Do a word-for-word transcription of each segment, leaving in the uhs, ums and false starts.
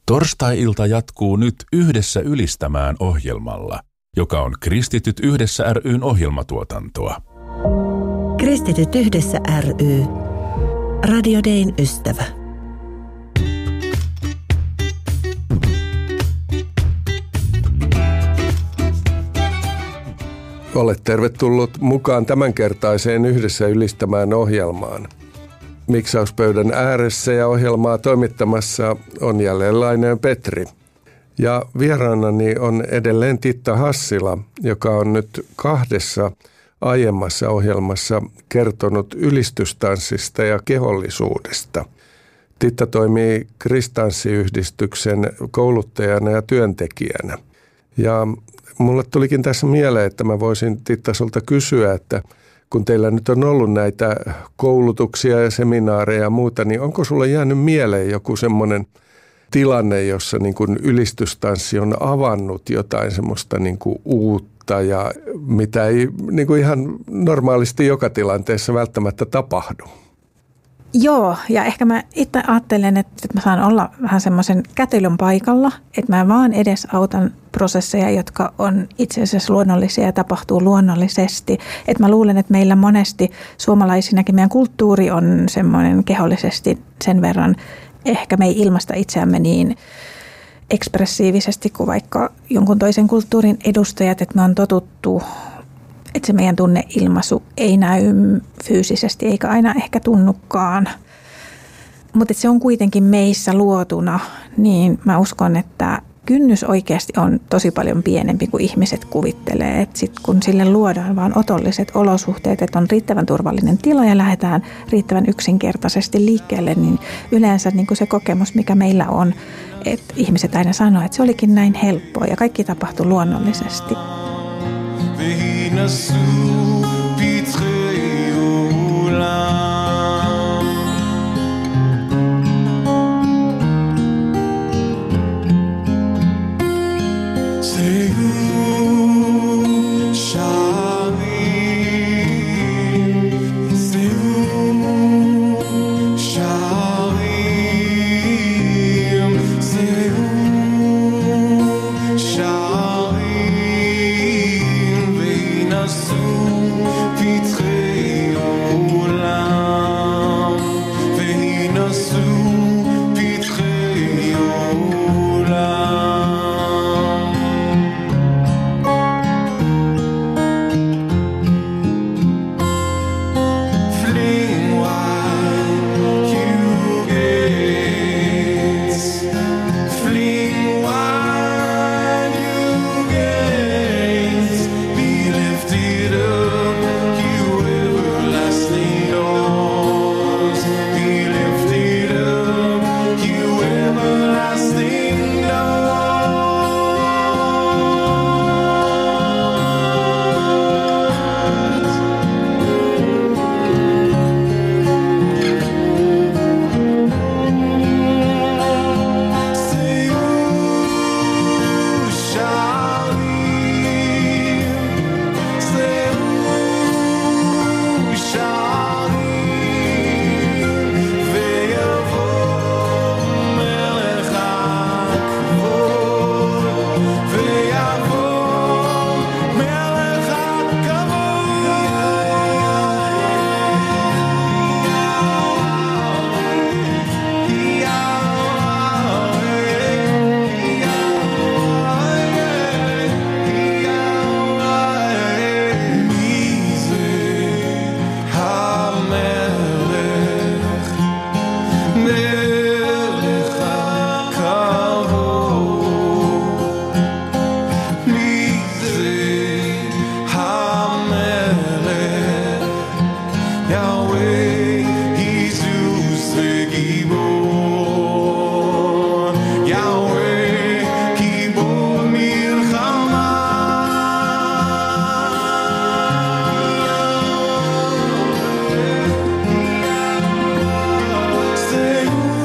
Torstai-ilta jatkuu nyt Yhdessä ylistämään ohjelmalla, joka on Kristityt Yhdessä ry:n ohjelmatuotantoa. Kristityt Yhdessä ry. Radio Dayn ystävä. Olet tervetullut mukaan tämänkertaiseen Yhdessä ylistämään ohjelmaan. Miksauspöydän ääressä ja ohjelmaa toimittamassa on jälleen Laineen Petri. Ja vieraanani on edelleen Titta Hassila, joka on nyt kahdessa aiemmassa ohjelmassa kertonut ylistystanssista ja kehollisuudesta. Titta toimii Kristanssiyhdistyksen kouluttajana ja työntekijänä. Ja mulle tulikin tässä mieleen, että mä voisin Titta sulta kysyä, että kun teillä nyt on ollut näitä koulutuksia ja seminaareja ja muuta, niin onko sulle jäänyt mieleen joku semmoinen tilanne, jossa niin kuin ylistystanssi on avannut jotain semmoista niin kuin uutta ja mitä ei niin kuin ihan normaalisti joka tilanteessa välttämättä tapahdu? Joo, ja ehkä mä itse ajattelen, että mä saan olla vähän semmoisen kätilön paikalla, että mä vaan edesautan prosesseja, jotka on itse asiassa luonnollisia ja tapahtuu luonnollisesti. Että mä luulen, että meillä monesti suomalaisinakin meidän kulttuuri on semmoinen kehollisesti sen verran, ehkä me ei ilmaista itseämme niin ekspressiivisesti kuin vaikka jonkun toisen kulttuurin edustajat, että me on totuttu, että se meidän tunneilmaisu ei näy fyysisesti eikä aina ehkä tunnukaan. Mutta se on kuitenkin meissä luotuna, niin mä uskon, että kynnys oikeasti on tosi paljon pienempi kuin ihmiset kuvittelee. Et sit kun sille luodaan vaan otolliset olosuhteet, että on riittävän turvallinen tila ja lähdetään riittävän yksinkertaisesti liikkeelle, niin yleensä niin kuin se kokemus, mikä meillä on, että ihmiset aina sanoo, että se olikin näin helppoa ja kaikki tapahtui luonnollisesti. Say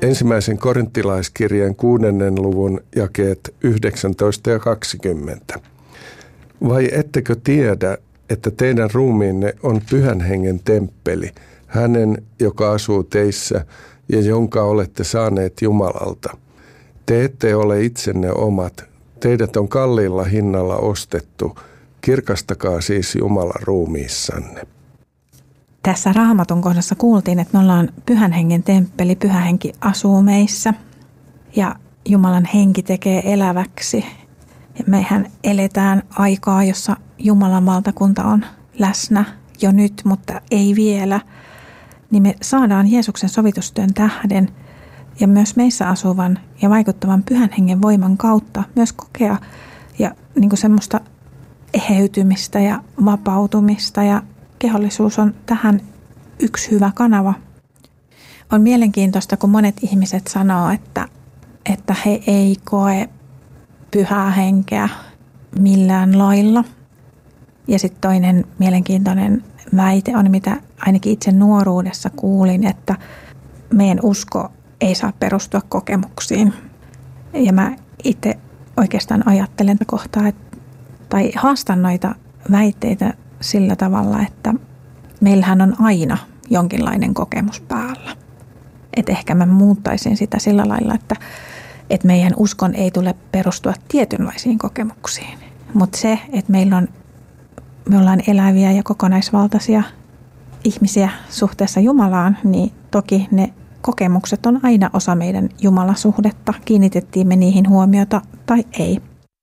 Ensimmäisen korinttilaiskirjan kuudennen luvun jakeet yhdeksäntoista ja kaksikymmentä. Vai ettekö tiedä, että teidän ruumiinne on Pyhän Hengen temppeli, hänen, joka asuu teissä ja jonka olette saaneet Jumalalta. Te ette ole itsenne omat, teidät on kalliilla hinnalla ostettu, kirkastakaa siis Jumalan ruumiissanne. Tässä Raamatun kohdassa kuultiin, että me ollaan Pyhän Hengen temppeli, Pyhä Henki asuu meissä ja Jumalan henki tekee eläväksi. Ja mehän eletään aikaa, jossa Jumalan valtakunta on läsnä jo nyt, mutta ei vielä. Niin me saadaan Jeesuksen sovitustyön tähden ja myös meissä asuvan ja vaikuttavan Pyhän Hengen voiman kautta myös kokea ja niin kuin semmoista eheytymistä ja vapautumista ja kehollisuus on tähän yksi hyvä kanava. On mielenkiintoista, kun monet ihmiset sanoo, että, että he ei koe Pyhää Henkeä millään lailla. Ja sitten toinen mielenkiintoinen väite on, mitä ainakin itse nuoruudessa kuulin, että meidän usko ei saa perustua kokemuksiin. Ja mä itse oikeastaan ajattelen kohtaa, että, tai haastan noita väitteitä sillä tavalla, että meillähän on aina jonkinlainen kokemus päällä. Että ehkä mä muuttaisin sitä sillä lailla, että, että meidän uskon ei tule perustua tietynlaisiin kokemuksiin. Mutta se, että meillä on, me ollaan eläviä ja kokonaisvaltaisia ihmisiä suhteessa Jumalaan, niin toki ne kokemukset on aina osa meidän Jumalasuhdetta. Kiinnitettiin me niihin huomiota tai ei.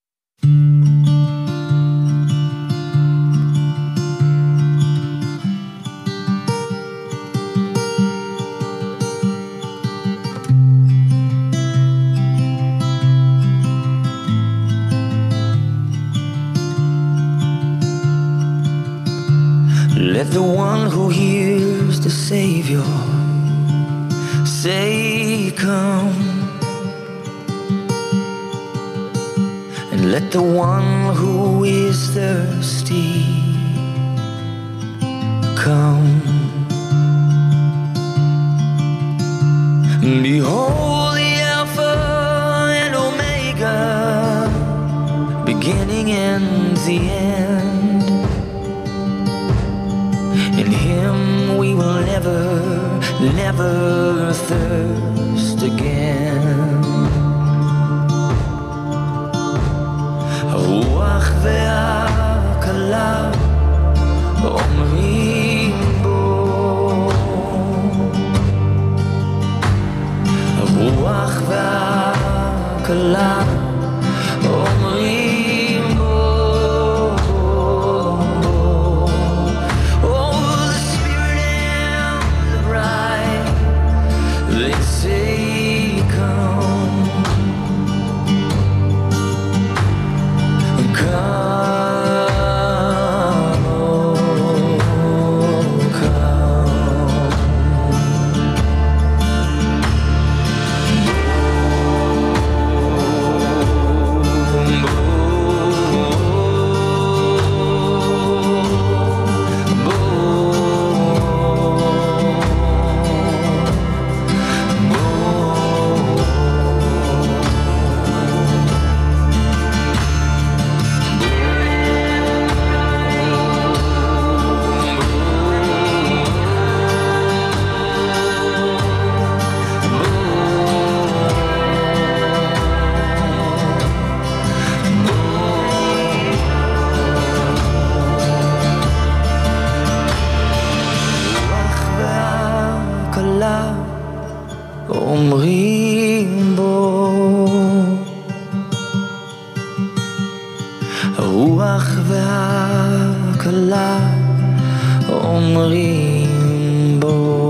Let the one who hears the Savior say, come. And let the one who is thirsty come. Behold the Alpha and Omega, beginning and the end. In Him we will never, never thirst again. הרוח והכלה אומרים בו, הרוח והכלה אומרים בו. They say, come, come, oh, come. אומרים בו, הרוח והכלה אומרים בו.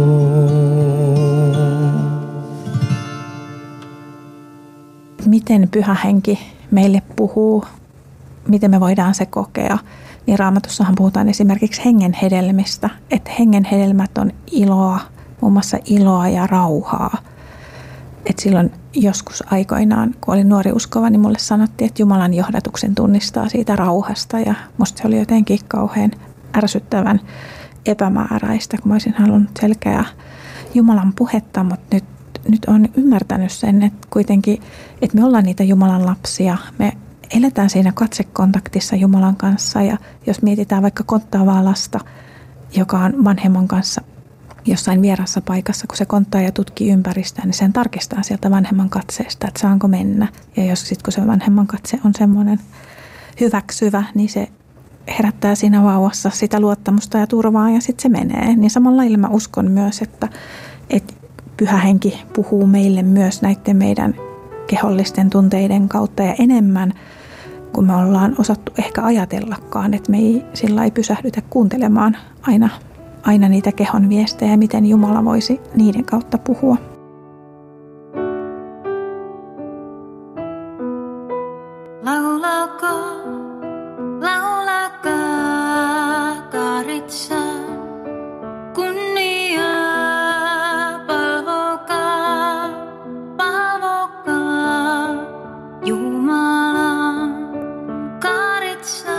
Miten Pyhä Henki meille puhuu, miten me voidaan se kokea, niin Raamatussahan puhutaan esimerkiksi hengen hedelmistä, että hengen hedelmät on iloa, muun muassa iloa ja rauhaa. Et silloin joskus aikoinaan, kun olin nuori uskova, niin mulle sanottiin, että Jumalan johdatuksen tunnistaa siitä rauhasta. Ja musta se oli jotenkin kauhean ärsyttävän epämääräistä, kun mä olisin halunnut selkeää Jumalan puhetta, mutta nyt, nyt olen ymmärtänyt sen, että kuitenkin, että me ollaan niitä Jumalan lapsia. Me eletään siinä katsekontaktissa Jumalan kanssa ja jos mietitään vaikka konttaavaa lasta, joka on vanhemman kanssa jossain vierassa paikassa, kun se konttaa ja tutkii ympäristöä, niin sen tarkistaa sieltä vanhemman katseesta, että saanko mennä. Ja jos sitten kun se vanhemman katse on semmoinen hyväksyvä, niin se herättää siinä vauvassa sitä luottamusta ja turvaa ja sitten se menee. Niin samalla lailla mä uskon myös, että, että Pyhä Henki puhuu meille myös näiden meidän kehollisten tunteiden kautta ja enemmän, kun me ollaan osattu ehkä ajatellakaan, että me ei sillä ei pysähdytä kuuntelemaan aina, aina niitä kehon viestejä, miten Jumala voisi niiden kautta puhua. Laulakaa, laulakaa, karitsa, kunniaa, palvokaa, palvokaa, Jumalan karitsa.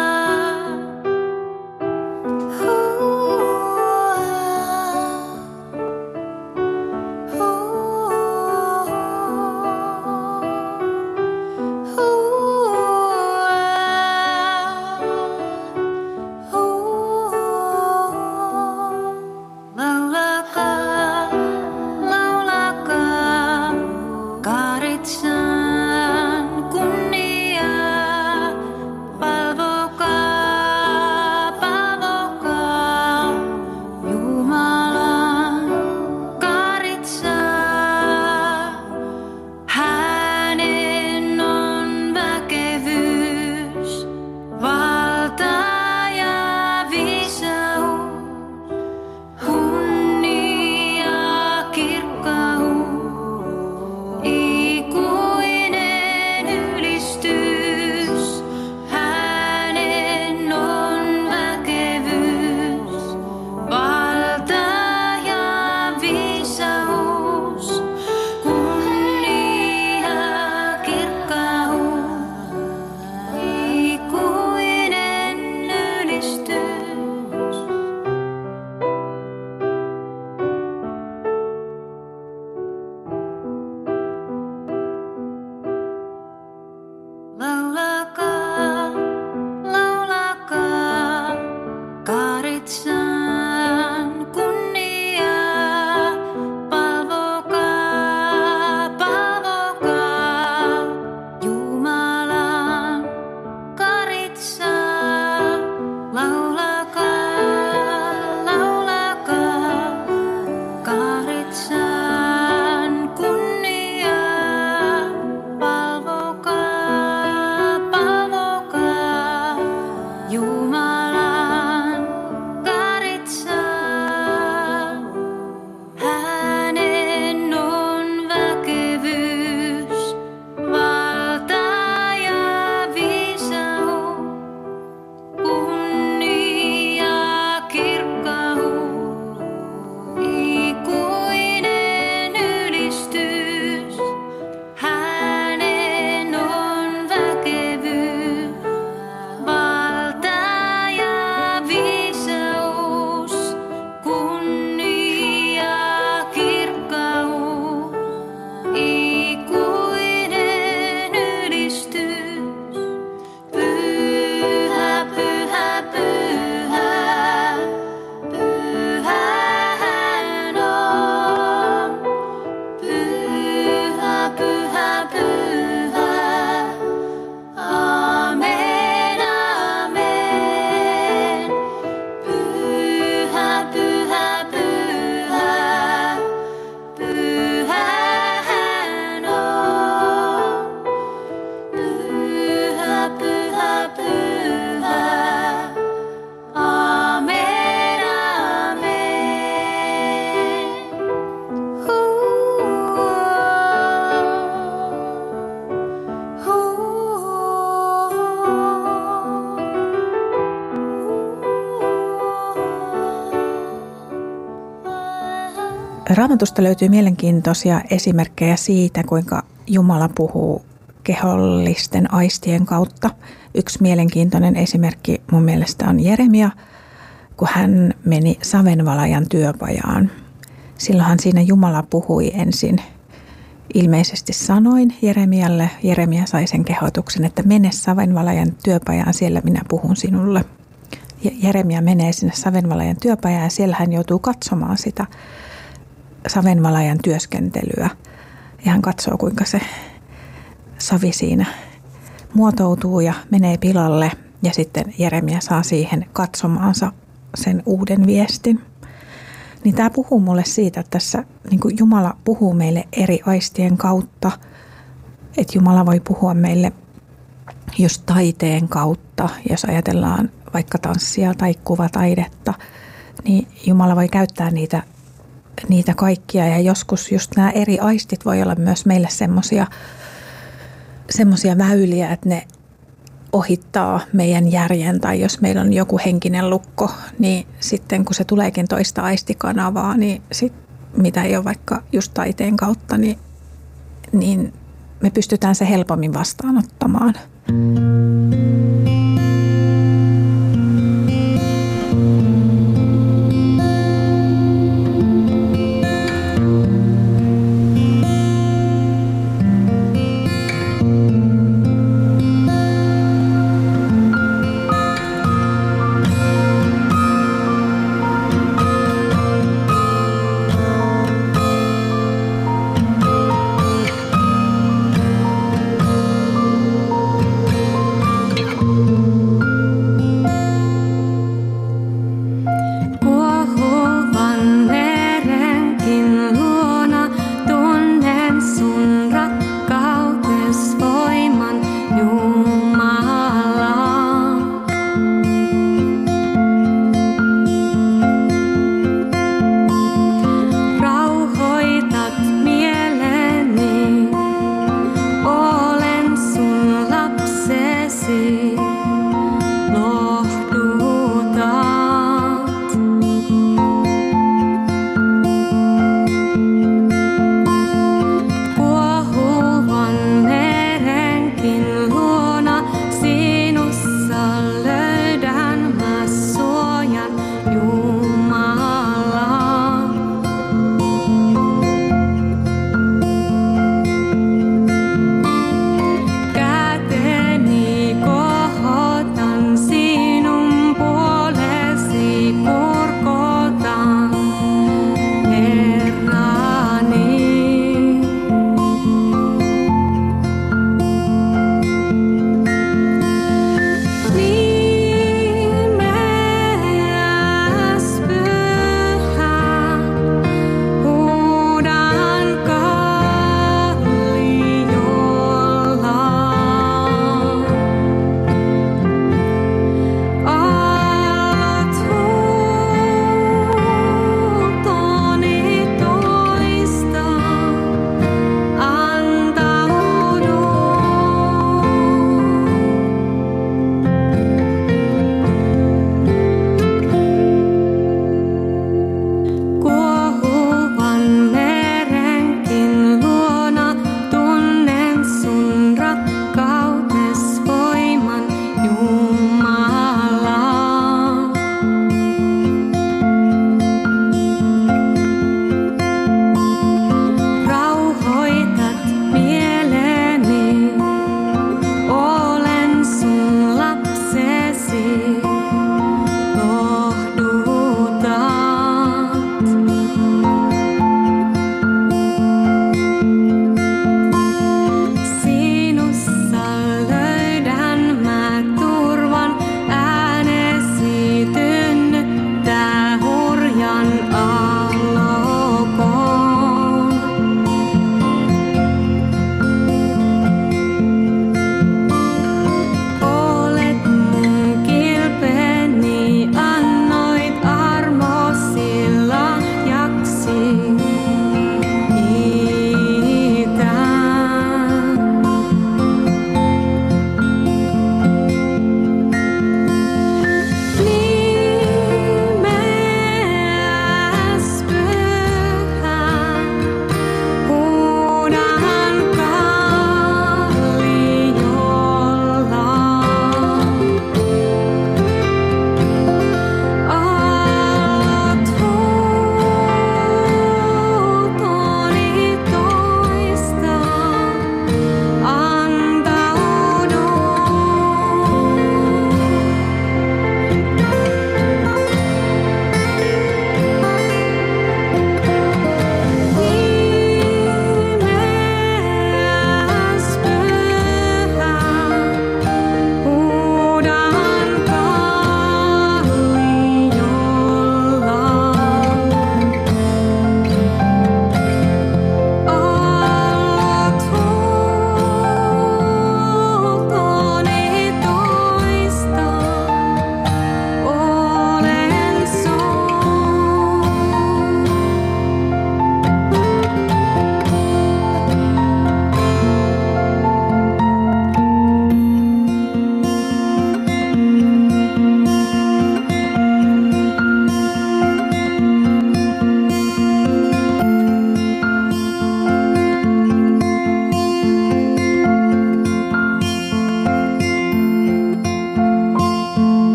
Raamatusta löytyy mielenkiintoisia esimerkkejä siitä, kuinka Jumala puhuu kehollisten aistien kautta. Yksi mielenkiintoinen esimerkki mun mielestä on Jeremia, kun hän meni savenvalajan työpajaan. silloinhan siinä Jumala puhui ensin ilmeisesti sanoin Jeremialle. Jeremia sai sen kehotuksen, että mene savenvalajan työpajaan, siellä minä puhun sinulle. Ja Jeremia menee sinne savenvalajan työpajaan ja siellä hän joutuu katsomaan sitä savenvalajan työskentelyä. Ja hän katsoo, kuinka se savi siinä muotoutuu ja menee pilalle. Ja sitten Jeremia saa siihen katsomaansa sen uuden viestin. Niin tämä puhuu mulle siitä, että tässä niin kuin Jumala puhuu meille eri aistien kautta. Että Jumala voi puhua meille just taiteen kautta, jos ajatellaan vaikka tanssia tai kuvataidetta, niin Jumala voi käyttää niitä, niitä kaikkia. Ja joskus just nämä eri aistit voi olla myös meille semmoisia semmoisia väyliä, että ne ohittaa meidän järjen, tai jos meillä on joku henkinen lukko, niin sitten kun se tuleekin toista aistikanavaa, niin sit, mitä ei ole vaikka just taiteen kautta, niin, niin me pystytään se helpommin vastaanottamaan.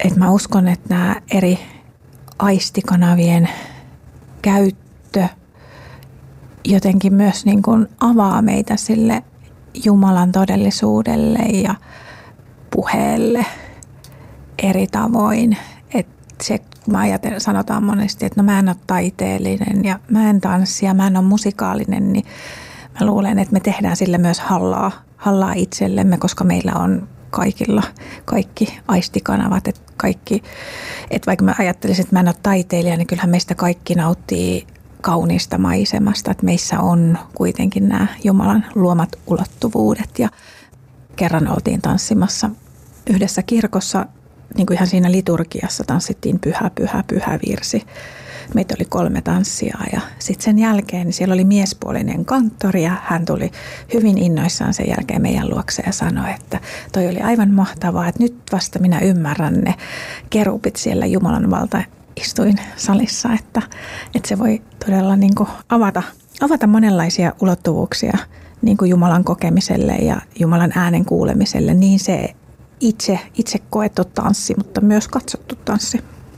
että mä uskon, että nämä eri aistikanavien käyttö jotenkin myös niin kuin avaa meitä sille Jumalan todellisuudelle ja puheelle eri tavoin. Että se, kun mä ajattelen, sanotaan monesti, että no mä en ole taiteellinen ja mä en tanssi ja mä en ole musikaalinen, niin mä luulen, että me tehdään sille myös hallaa, hallaa itsellemme, koska meillä on kaikilla kaikki aistikanavat, että kaikki, että vaikka mä ajattelisin, että mä en ole taiteilija, niin kyllähän meistä kaikki nauttii kauniista maisemasta, että meissä on kuitenkin nämä Jumalan luomat ulottuvuudet. Ja kerran oltiin tanssimassa yhdessä kirkossa, niin kuin ihan siinä liturgiassa tanssittiin pyhä, pyhä, pyhä virsi. Meitä oli kolme tanssia ja sitten sen jälkeen niin siellä oli miespuolinen kanttori ja hän tuli hyvin innoissaan sen jälkeen meidän luokse ja sanoi, että toi oli aivan mahtavaa, että nyt vasta minä ymmärrän ne kerupit siellä Jumalan valta istuin salissa, että, että se voi todella niin kuin avata, avata monenlaisia ulottuvuuksia niin kuin Jumalan kokemiselle ja Jumalan äänen kuulemiselle, niin se itse, itse koettu tanssi, mutta myös katsottu tanssi.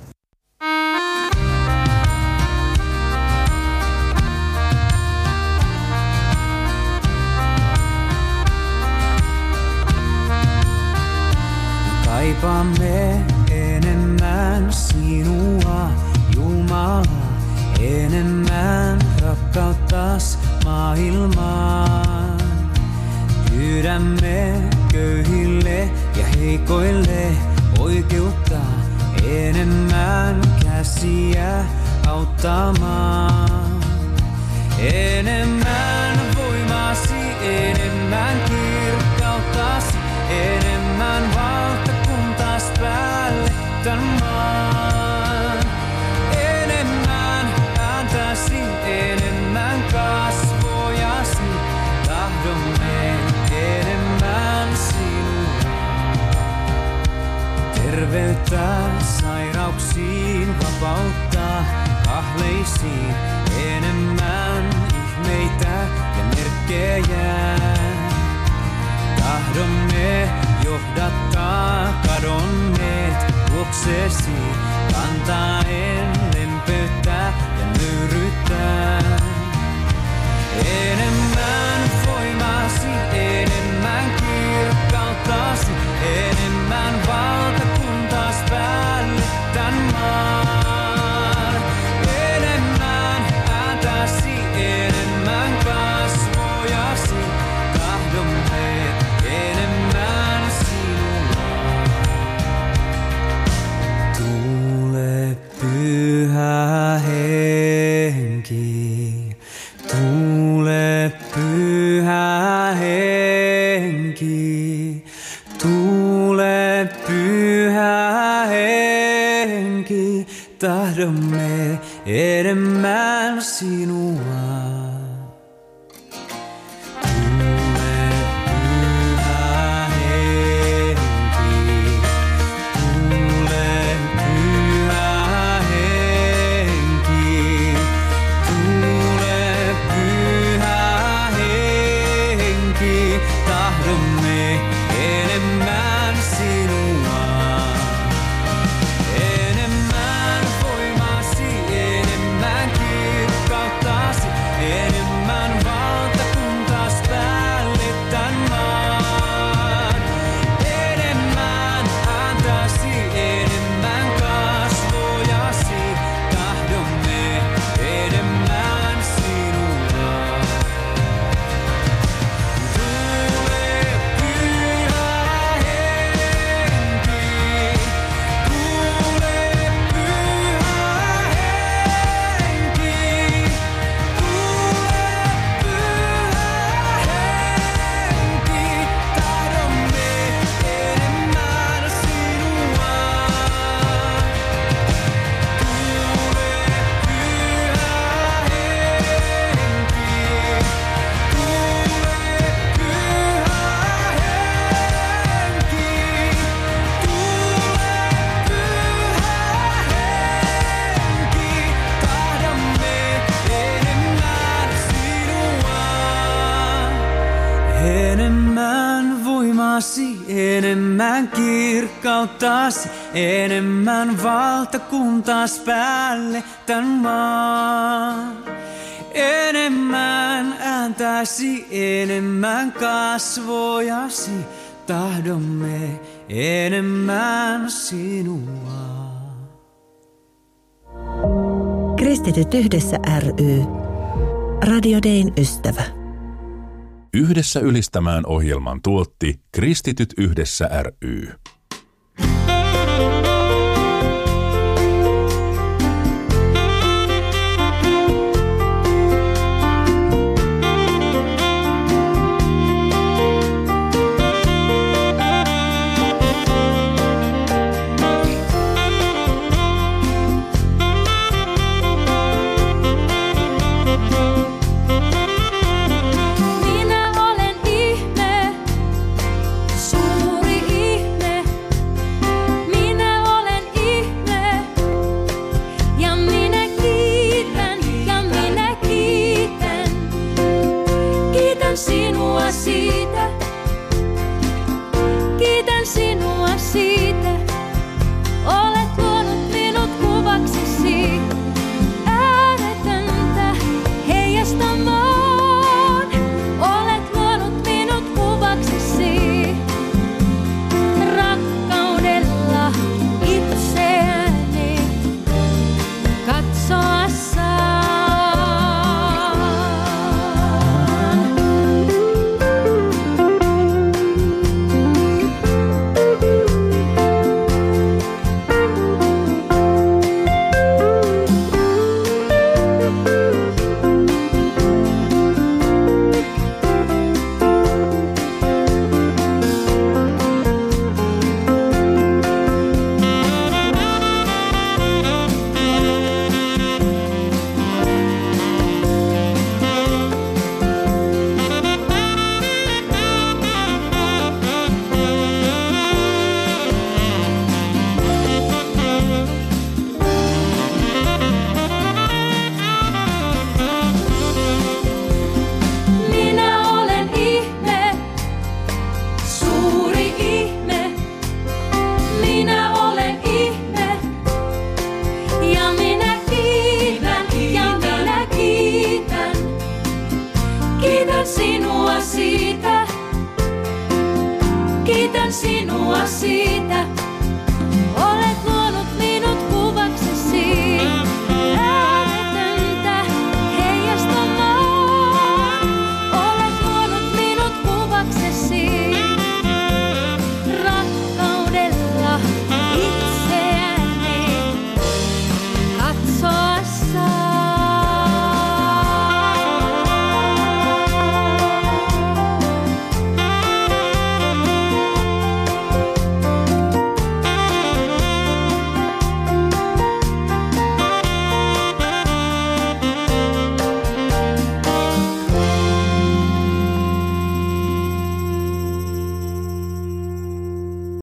Kaipaamme enemmän sinua, Jumala, enemmän rakkauttas maailmaan. Pyydämme köyhille ja heikoille oikeutta, enemmän käsiä auttamaan. Enemmän voimasi, enemmän kirkkauttasi, enemmän valtakuntas päälle tän maan. Enemmän ääntäsi, enemmän kasvojasi, tahdomme enemmän sinua. Terveyttä sairauksiin, vapautta kahleisiin, enemmän ihmeitä ja merkkejä. Tahdomme johdattaa kadonneet luoksesi, kantaen lempeyttä ja nöyryyttä. Enemmän voimasi, enemmän kirkkauttasi, enemmän valtakuntas päälle tän maan. Enemmän ääntäsi, enemmän kasvojasi, tahdomme enemmän sinua. Tule Pyhä Henki, tule Pyhä Henki, tule Pyhä Henki, tahdomme enemmän sinua. Enemmän voimasi, enemmän kirkkauttasi, enemmän kirkkauttasi, enemmän valtakuntaas päälle tän maan. Enemmän ääntäsi, enemmän kasvojasi, tahdomme enemmän sinua. Kristityt yhdessä ry. Radio Dayn ystävä. Yhdessä ylistämään ohjelman tuotti Kristityt yhdessä ry. Kiitän sinua siitä,